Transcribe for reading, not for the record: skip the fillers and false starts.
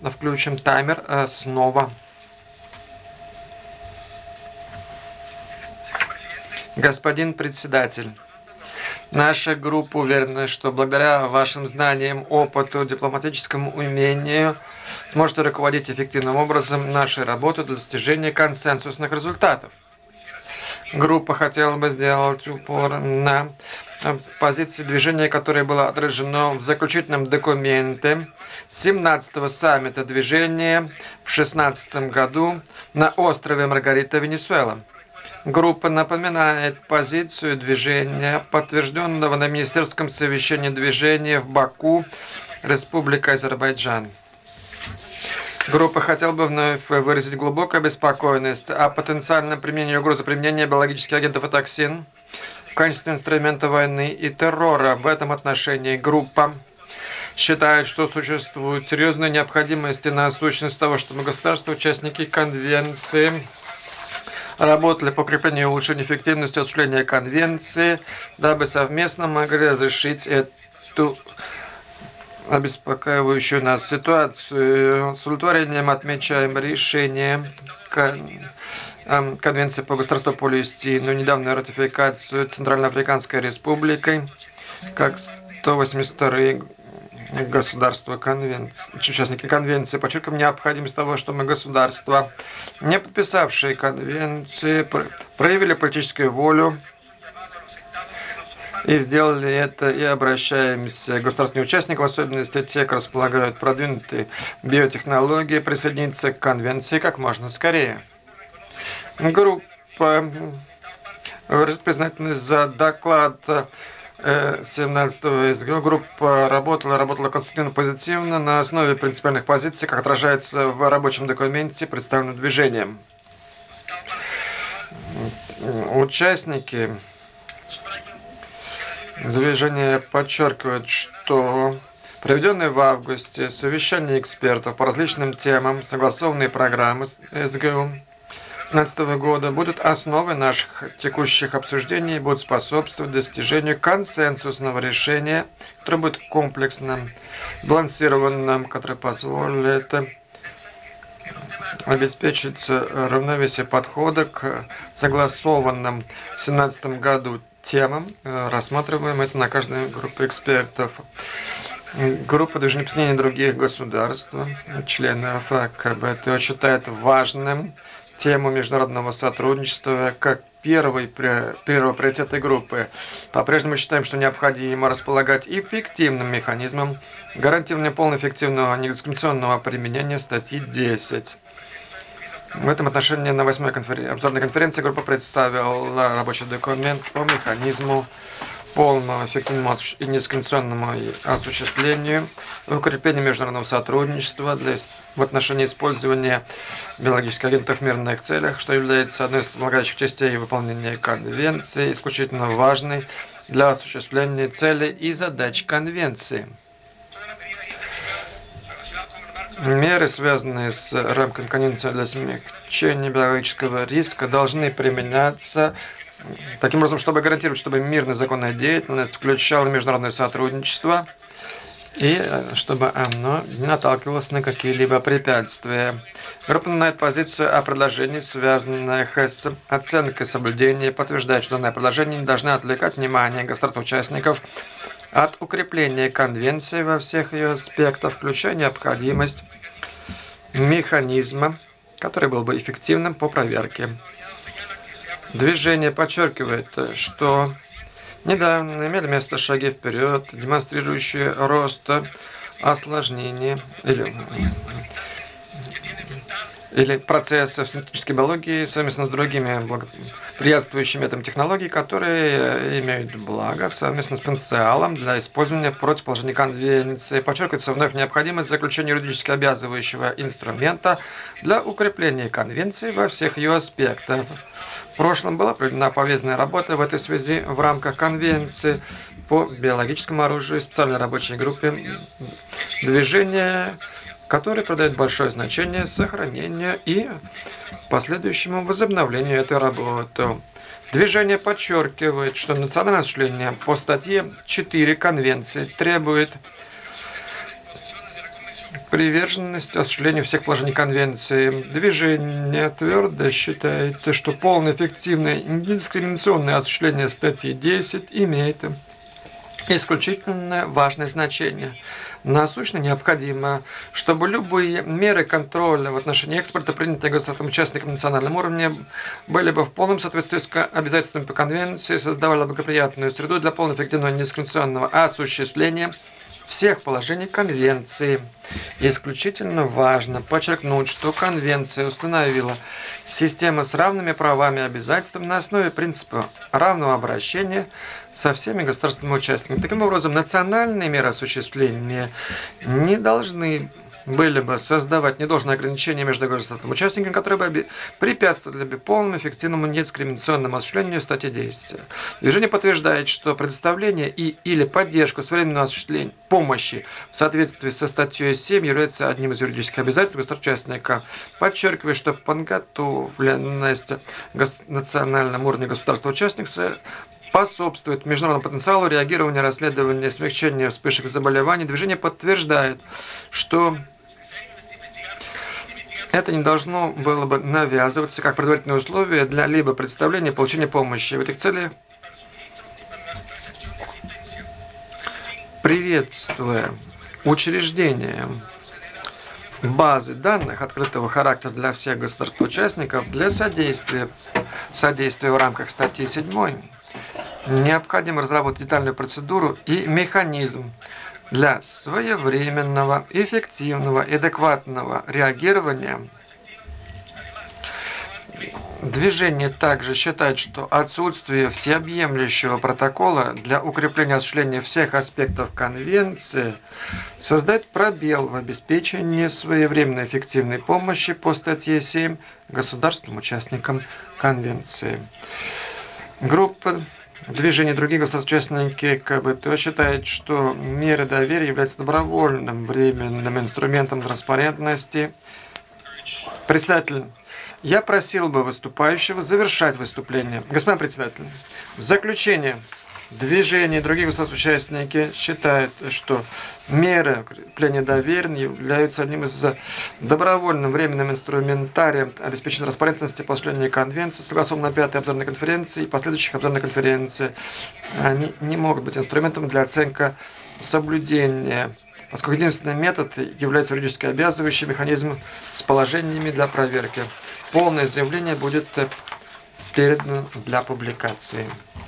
включим таймер снова. Господин председатель, наша группа уверена, что благодаря вашим знаниям, опыту, дипломатическому умению сможете руководить эффективным образом нашей работой для достижения консенсусных результатов. Группа хотела бы сделать упор на позиции движения, которое было отражено в заключительном документе 17-го саммита движения в 2016 году на острове Маргарита, Венесуэла. Группа напоминает позицию движения, подтвержденного на министерском совещании движения в Баку, Республика Азербайджан. Группа хотела бы вновь выразить глубокую обеспокоенность о потенциальном применении угрозы применения биологических агентов и токсин в качестве инструмента войны и террора. В этом отношении группа считает, что существует серьезная необходимость и насущность того, чтобы государства-участники конвенции работали по укреплению и улучшению эффективности осуществления конвенции, дабы совместно могли разрешить эту обеспокоивающую нас ситуацию. С удовлетворением отмечаем решение Конвенции по государству Палестины, недавнюю ратификацию Центральноафриканской Республикой, как 182 государства конвенции, участники конвенции. Подчеркиваем необходимость того, что мы государства, не подписавшие конвенции, проявили политическую волю и сделали это, и обращаемся к государственным участникам, в особенности те, кто располагают продвинутые биотехнологии, присоединиться к конвенции как можно скорее. Группа выразит признательность за доклад 17-го СГО. Группа работала конструктивно позитивно на основе принципиальных позиций, как отражается в рабочем документе, представленном движением. Участники движения подчеркивают, что проведенные в августе совещания экспертов по различным темам, согласованные программы СГУ 2017 года будут основой наших текущих обсуждений и будут способствовать достижению консенсусного решения, которое будет комплексным, сбалансированным, которое позволит обеспечить равновесие подхода к согласованным в 2017 году темам. Рассматриваем это на каждой группе экспертов. Группа движения объединения других государств, членов КБТО, считает важным тему международного сотрудничества как первый приоритет этой группы. По-прежнему считаем, что необходимо располагать эффективным механизмом, гарантированием полного эффективного недискриминационного применения статьи 10. В этом отношении на 8-й обзорной конференции группа представила рабочий документ по механизму полному эффективному и недискриминационному осуществлению и укреплению международного сотрудничества в отношении использования биологических агентов в мирных целях, что является одной из основополагающих частей выполнения конвенции, исключительно важной для осуществления целей и задач конвенции. Меры, связанные с рамками конвенции для смягчения биологического риска, должны применяться таким образом, чтобы гарантировать, чтобы мирная законная деятельность включала международное сотрудничество и чтобы оно не наталкивалось на какие-либо препятствия. Группа напоминает позицию о предложении, связанных с оценкой соблюдения, подтверждает, что данное предложение не должно отвлекать внимание государственных участников от укрепления конвенции во всех ее аспектах, включая необходимость механизма, который был бы эффективным по проверке. Движение подчеркивает, что недавно имели место шаги вперед, демонстрирующие рост осложнений или процессов синтетической биологии совместно с другими благоприятствующими этим технологий, которые имеют благо совместно с потенциалом для использования против положения конвенции. Подчеркивается вновь необходимость заключения юридически обязывающего инструмента для укрепления конвенции во всех ее аспектах. В прошлом была проведена повестная работа в этой связи в рамках конвенции по биологическому оружию и специальной рабочей группе движения, который придает большое значение сохранению и последующему возобновлению этой работы. Движение подчеркивает, что национальное осуществление по статье 4 Конвенции требует приверженность осуществлению всех положений Конвенции. Движение твердо считает, что полное, эффективное, недискриминационное осуществление статьи 10 имеет исключительно важное значение. Насущно необходимо, чтобы любые меры контроля в отношении экспорта, принятые государством-участником на национальном уровне, были бы в полном соответствии с обязательствами по конвенции, создавали благоприятную среду для полного эффективного недискриминационного осуществления всех положений Конвенции. Исключительно важно подчеркнуть, что Конвенция установила систему с равными правами и обязательствами на основе принципа равного обращения со всеми государственными участниками. Таким образом, национальные меры осуществления не должны были бы создавать недолжные ограничения между государственными участниками, которые бы препятствовали бы полному, эффективному, недискриминационному осуществлению статьи 10. Движение подтверждает, что предоставление и или поддержку своевременного осуществления помощи в соответствии со статьей 7 является одним из юридических обязательств государства-участника. Подчеркиваю, что подготовленность национальном уровне государства-участника способствует международному потенциалу реагирования, расследования, смягчения вспышек заболеваний. Движение подтверждает, что это не должно было бы навязываться как предварительное условие для либо представления и получения помощи. В этих целях, приветствуя учреждение базы данных открытого характера для всех государств-участников для содействия в рамках статьи 7, необходимо разработать детальную процедуру и механизм для своевременного, эффективного и адекватного реагирования. Движение также считает, что отсутствие всеобъемлющего протокола для укрепления осуществления всех аспектов Конвенции создает пробел в обеспечении своевременной эффективной помощи по статье 7 государствам-участникам Конвенции. Группа движения других государств-участники КБТО считает, что меры доверия являются добровольным временным инструментом транспарентности. Председатель, я просил бы выступающего завершать выступление. Господин председатель, в заключение движение и другие государств-участники считают, что меры укрепления доверия являются одним из добровольным временным инструментарием обеспечения транспарентности по осуществлению конвенции, согласованно на 5-й обзорной конференции и последующих обзорных конференциях. Они не могут быть инструментом для оценки соблюдения, поскольку единственный метод является юридически обязывающий механизм с положениями для проверки. Полное заявление будет передано для публикации.